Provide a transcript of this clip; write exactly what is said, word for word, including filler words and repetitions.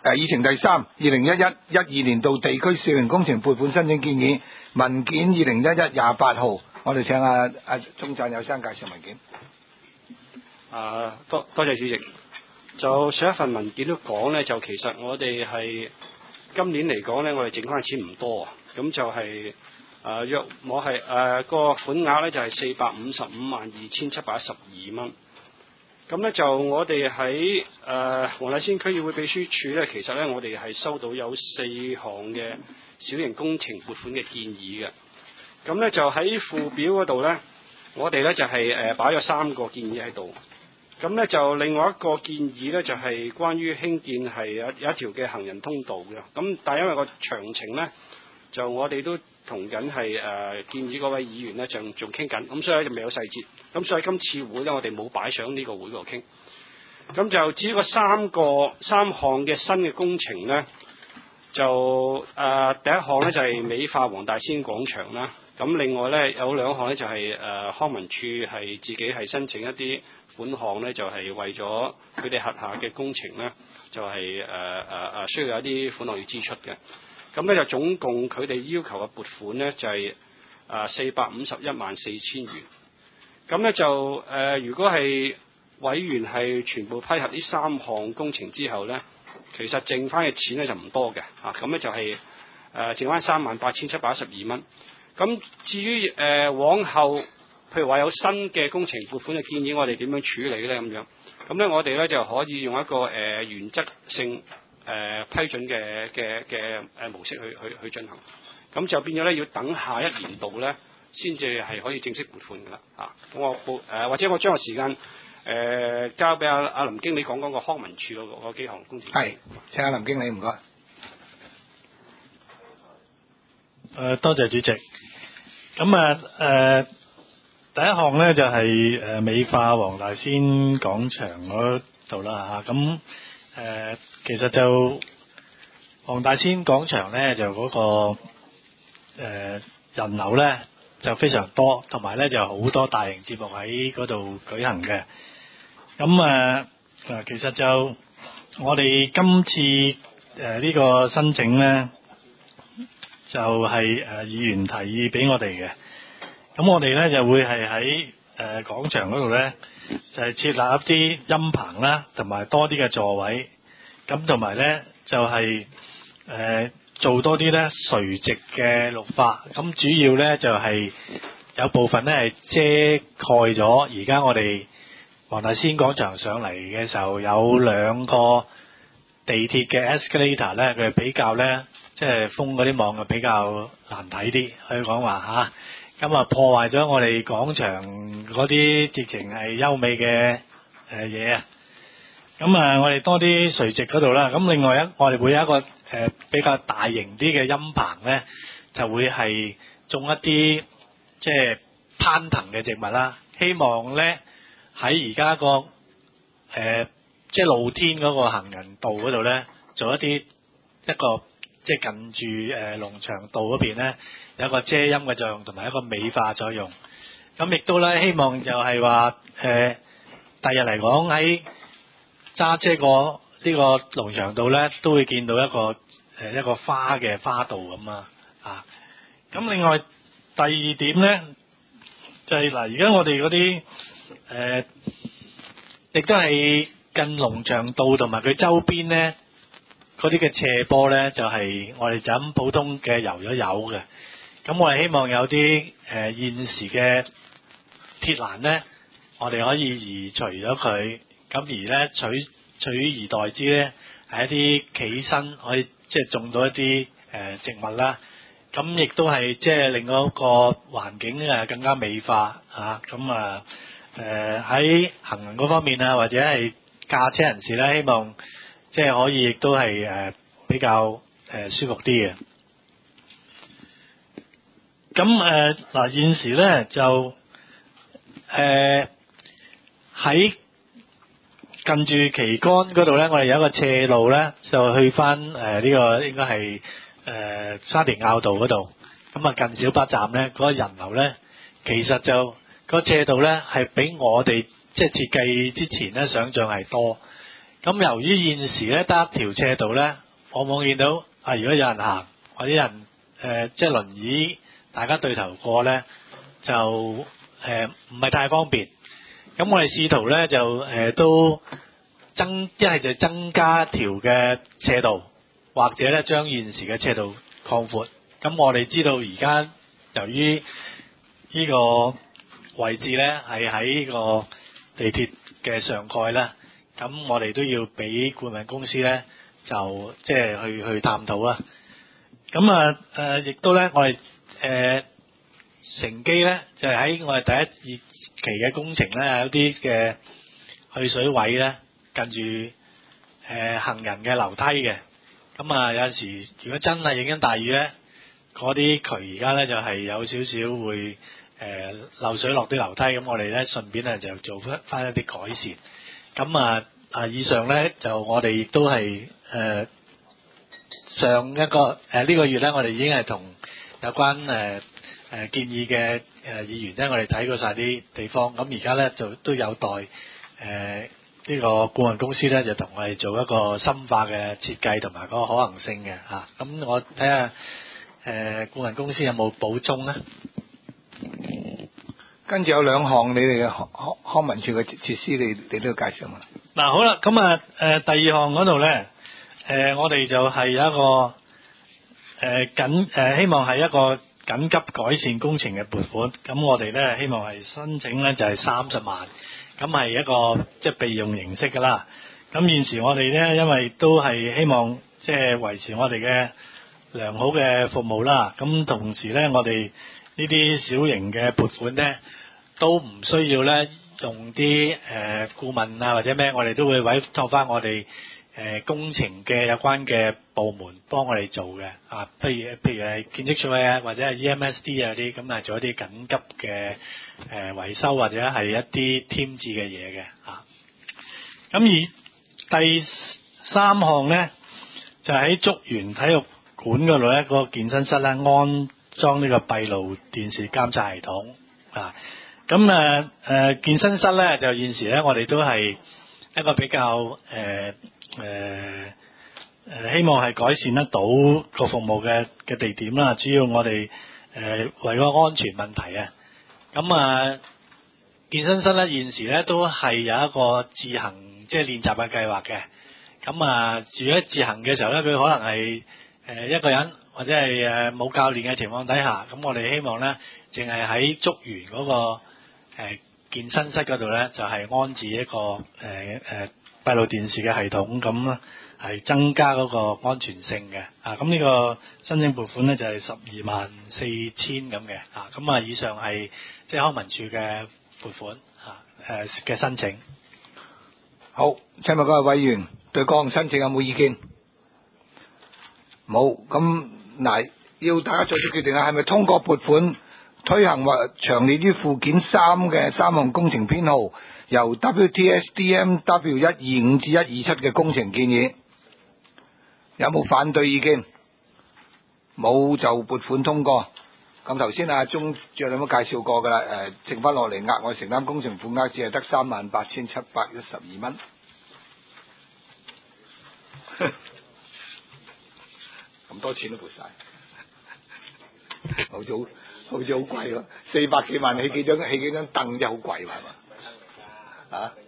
誒議程第三，二零一一一二年度地區小型工程撥款申請建議文件，二零一一廿八號，我哋請阿阿鍾贊有生介紹文件。 啊，多多謝主席。就上一份文件都講咧，就其實我哋係今年嚟講咧，我哋剩翻嘅錢唔多，咁就係誒約我係誒個款額咧就係四百五十五萬二千七百一十二蚊。咁咧就我哋喺誒黃大仙區議會秘書處咧，其實咧我哋係收到有四項嘅小型工程撥款嘅建議嘅。咁咧就喺附表嗰度咧，我哋咧就係誒擺咗三個建議喺度。咁咧就另外一個建議咧，就係、是、關於興建係有有一條嘅行人通道嘅。咁但係因為個詳情咧，就我哋都同緊係誒建議嗰位議員咧，就仲傾緊。咁所以咧就未有細節。咁所以今次會咧，我哋冇擺上呢個會度傾。咁就至於個三個三項嘅新嘅工程咧，就誒、呃、第一項咧就係、是、美化黃大仙廣場啦。咁另外咧有兩項咧就係、是、誒、呃、康文署係自己係申請一啲款項咧，就係、是、為咗佢哋轄下嘅工程咧，就係誒誒誒需要有一啲款項要支出嘅。咁咧就總共佢哋要求嘅撥款咧就係誒四百五十一萬四千元。咁咧就誒、呃、如果係委員係全部批核呢三項工程之後咧，其實剩翻嘅錢咧就唔多嘅嚇。咁、啊、咧就係、是、誒、呃、剩翻三萬八千七百一十二蚊。咁至於誒、呃、往後，譬如話有新嘅工程撥款嘅建議，我哋點樣處理咧？咁樣咁咧，我哋咧就可以用一個誒、呃、原則性誒、呃、批准嘅嘅嘅誒模式去去去進行。咁就變咗咧，要等下一年度咧，先至係可以正式撥款㗎啦。啊，咁我報誒、呃、或者我將個時間誒、呃、交俾阿阿林經理講講個康文署嗰個幾項工程。 係，請阿林經理唔該。誒、 呃，多謝主席。咁啊誒。第一項咧就係、是、誒美化黃大仙廣場嗰度啦嚇，咁、啊、誒、呃、其實就黃大仙廣場咧就嗰、那個誒、呃、人流咧就非常多，同埋咧就好多大型節目喺嗰度舉行嘅。咁誒誒其實就我哋今次誒呢、呃這個申請咧就係、是、誒、呃、議員提議俾我哋嘅。咁我哋咧就會係喺誒廣場嗰度咧，就係、是、設立一啲音棚啦，同埋多啲嘅座位。咁同埋咧就係、是、誒、呃、做多啲咧垂直嘅綠化。咁主要咧就係、是、有部分咧係遮蓋咗。而家我哋黃大仙廣場上嚟嘅時候，有兩個地鐵嘅 escalator 咧，佢比較咧即係封嗰啲網啊比較難睇啲，可以講話嚇。咁啊破壞咗我哋廣場嗰啲直情係優美嘅誒嘢啊！咁啊，我哋多啲垂直嗰度啦。咁另外一，我哋會有一個誒、呃、比較大型啲嘅音棚咧，就會係種一啲即係攀藤嘅植物啦。希望咧喺而家個誒即係露天嗰個行人道嗰度咧，做一啲一個即係近住誒龍翔道嗰邊咧。有一個遮陰嘅作用，同埋一個美化作用。咁亦都咧，希望就係話誒，第日嚟講喺揸車過呢個龍翔道咧，都會見到一個誒、呃、一個花嘅花道咁啊。啊，咁另外第二點咧，就係、是、嗱，而家我哋嗰啲誒，亦都係近龍翔道同埋佢周邊咧嗰啲嘅斜坡咧，就係、是、我哋就咁普通嘅油咗油嘅。咁我哋希望有啲誒、呃、現時嘅鐵欄咧，我哋可以移除咗佢，咁而咧取取而代之咧係一啲企身可以即係種到一啲誒、呃、植物啦。咁亦都係即係令到個環境誒更加美化嚇。咁啊誒喺行人嗰方面啊，或者係駕車人士咧，希望即係可以亦都係誒、呃、比較誒、呃、舒服啲嘅。咁誒嗱，現時咧就誒喺、呃、近住旗杆嗰度咧，我哋有一個斜路咧，就去翻誒呢個應該係誒、呃、沙田坳道嗰度。咁啊，近小巴站咧，嗰、那個人流咧，其實就、那個斜度咧係比我哋即係設計之前咧想像係多。 咁由於現時咧得一條斜道咧，往往見到啊，如果有人行或者人誒、呃、即係輪椅，大家對頭過咧，就誒唔係太方便。咁我哋試圖咧就誒、呃、都增一係就增加一條嘅斜道，或者咧將現時嘅斜道擴闊。咁我哋知道而家由於呢個位置咧係喺個地鐵嘅上蓋咧，咁我哋都要俾顧問公司咧就即係去去探討啦。咁啊誒，亦都咧我哋誒乘機咧就係喺我哋第一二期嘅工程咧有啲嘅去水位咧近住誒、呃、行人嘅樓梯嘅。咁啊有陣時如果真係影緊大雨咧，嗰啲渠而家咧就係有少少會誒、呃、漏水落啲樓梯，咁我哋咧順便咧就做翻翻一啲改善。咁啊啊以上咧就我哋亦都係誒、呃、上一個誒呢、呃這個月咧，我哋已經係同有關誒誒、呃呃、建議嘅誒、呃、議員咧，我哋睇過晒啲地方。咁而家咧就都有待誒呢、呃這個顧問公司咧就同我哋做一個深化嘅設計同埋嗰個可行性嘅嚇。咁、啊、我睇下。誒、呃、顧問公司有冇補充咧？ 跟住有兩項你哋嘅康康康文署嘅設施，你你都要介紹嘛？ 嗱好啦，咁啊誒第二項嗰度咧，誒、呃、我哋就係有一個誒、呃、緊誒、呃、希望係一個緊急改善工程嘅撥款，咁我哋咧希望係申請咧就係三十萬，咁係一個即係備用形式噶啦。咁現時我哋咧因為都係希望即係維持我哋嘅良好嘅服務啦，咁同時咧，我哋呢啲小型嘅撥款咧，都唔需要咧用啲誒、呃、顧問啊或者咩，我哋都會委託翻我哋誒、呃、工程嘅有關嘅部門幫我哋做嘅啊，譬如譬如係建築署啊或者係 E M S D 啊啲，咁啊做一啲緊急嘅誒、呃、維修或者係一啲添置嘅嘢嘅啊。咁而第三項咧，就喺竹園體育館嗰度咧，個健身室咧安裝呢個閉路電視監察系統啊。咁誒誒健身室咧就現時咧，我哋都係一個比較誒誒誒希望係改善得到個服務嘅嘅地點啦。主要我哋誒、呃、為個安全問題啊。咁啊健身室咧現時咧都係有一個自行即係練習嘅計劃嘅。咁啊，如果自行嘅時候咧，佢可能係誒一個人或者係誒冇教練嘅情況底下，咁我哋希望咧，淨係喺竹園嗰個誒健身室嗰度咧，就係安置一個誒誒閉路電視嘅系統，咁咧係增加嗰個安全性嘅。啊，咁呢個申請撥款咧就係十二萬四千咁嘅。啊，咁啊以上係即係康文署嘅撥款嚇誒嘅申請。 好，請問各位委員對各項申請有冇意見？冇，咁嗱，要大家作出決定啊，係咪通過撥款推行或詳列於附件三嘅三項工程編號，由 W T S D M W 一二五至一二七嘅工程建議？有冇反對意見？冇就撥款通過。咁頭先阿鐘長有冇介紹過㗎啦？誒、呃，剩翻落嚟額外承擔工程款額只係得三萬八千七百一十二蚊。咁多錢都撥晒，好似好好似好貴喎，四百幾萬起幾張起幾張凳真係好貴喎，係嘛？啊？